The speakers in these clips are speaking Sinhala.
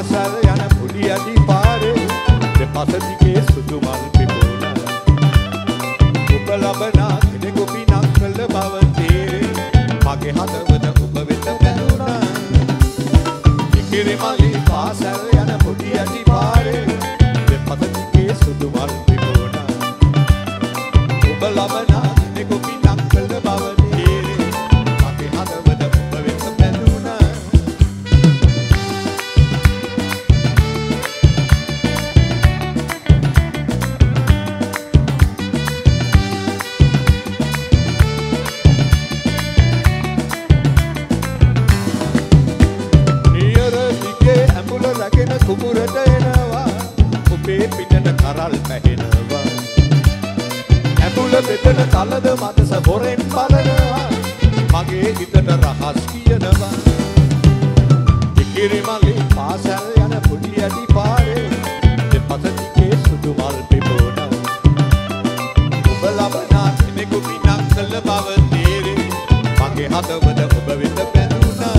පාසල් යන පොඩි අඩි පාරේ දෙපස දිගේ සුදු මල් පිපුණා. ඔබ ලබනා කෙනෙකු පිනක් කළ බව තේරේ. මගේ හදවත ඔබ වෙත බැඳුණා. ඉකිරි මල්ලි පාසල් යන පොඩි අඩි පාරේ දෙපස දිගේ සුදු මල් පිපුණා. ඔබ ලබනා කෙනෙකු පිනක් කළ බව තේරේ. මගේ හදවත ඔබ වෙත බැඳුණා. කුඹුරට එනවා ඔබේ පිටට කරල් පැහෙනවා. ඇතුළ මෙතන තලද මනස හොරෙන් බලනවා. මගේ හිතට රහස් කියනවා. ඉකිරි මල්ලි පාසල් යන පොඩි අඩි පාරේ දෙපස දිගේ සුදු මල් පිපුණා. ඔබ ලබනා කෙනෙකු පිනක් කළ බව තේරේ. මගේ හදවත ඔබ වෙත බැඳුණා.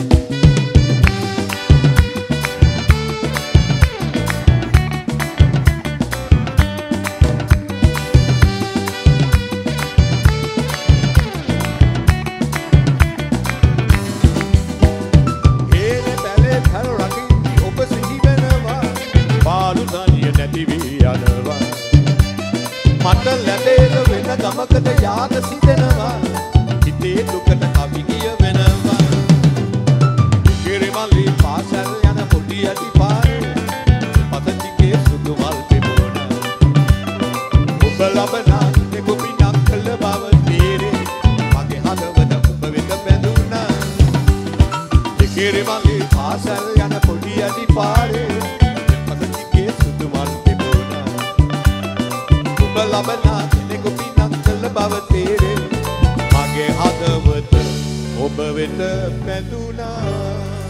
මට ලැබේද වෙන ගමකට යාද සිදෙනවා. හිතේ දුකට කවි කිය වෙනවා. ඉකිරි මල්ලි පාසල් යන පොඩි අඩි පාරේ පත දිගේ සුදු මල් පිපුණා. ඔබ ලබනා කෙනෙකු පිනක් කළ බව තේරේ. මගේ හදවත ඔබ වෙත බැඳුණා. ඉකිරි මල්ලි පාසල් යන පොඩි අඩි පාරේ පත දිගේ සුදු මල් පිපුණා. ඔබ ලබනා කෙනෙකු පිනක් කළ බව තේරේ. මගේ හදවත ඔබ වෙත බැඳුණා.